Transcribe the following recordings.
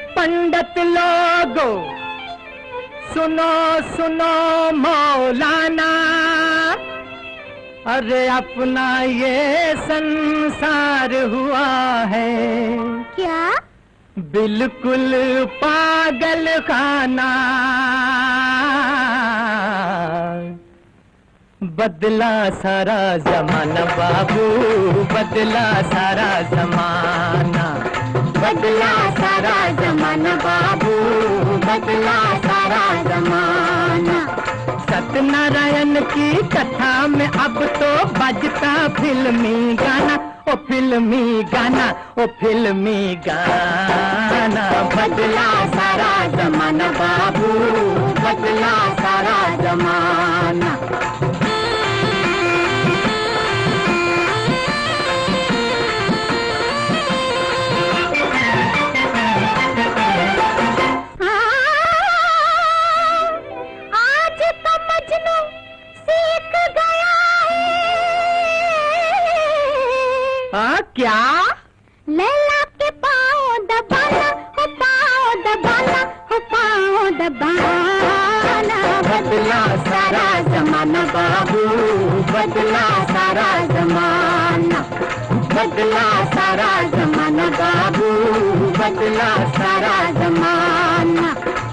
पंडित लोगो सुनो सुनो मौलाना, अरे अपना ये संसार हुआ है क्या? बिल्कुल पागल खाना। बदला सारा जमाना बाबू, बदला सारा जमाना, बदला सारा जमाना बाबू, बदला सारा जमाना। सत्यनारायण की कथा में अब तो बजता फिल्मी गाना, ओ फिल्मी गाना, ओ फिल्मी गाना। बदला सारा जमाना बाबू, बदला सारा जमाना। क्या? लैला के पाँव दबाना, हो पाँव दबाना, हो पाँव दबाना। बदला सारा जमाना बाबू, बदला सारा जमाना, बदला सारा जमाना बाबू, बदला सारा जमाना।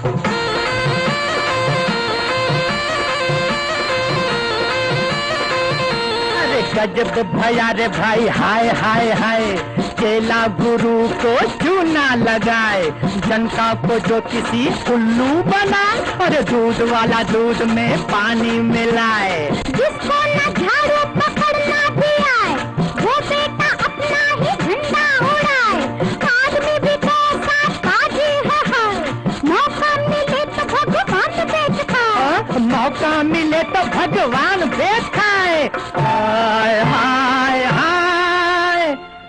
गजब भया रे भाई, हाय हाय हाय। चेला गुरु को चूना लगाए, जनता को जो किसी उल्लू बनाए, और दूध वाला दूध में पानी मिलाए। जिसको न झाड़ू पकड़ना भी आए, वो बेटा अपना ही झंडा उड़ाए। आदमी भी कैसा काजी है, मौका मिले तो भगवान बेच खाए। मौका मिले तो भगवान बेच खाए। हाय हाय हाय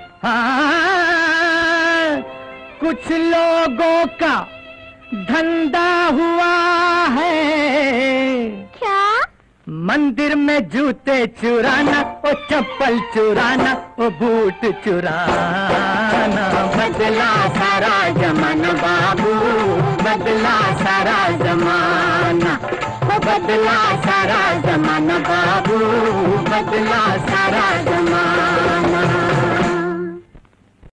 हाय। कुछ लोगों का धंधा हुआ है, क्या? मंदिर में जूते चुराना, ओ चप्पल चुराना, ओ बूट चुराना। बदला सारा जमाना बाबू, बदला सारा जमाना, बदला सारा जमाना बाबू, बदला सारा जमाना।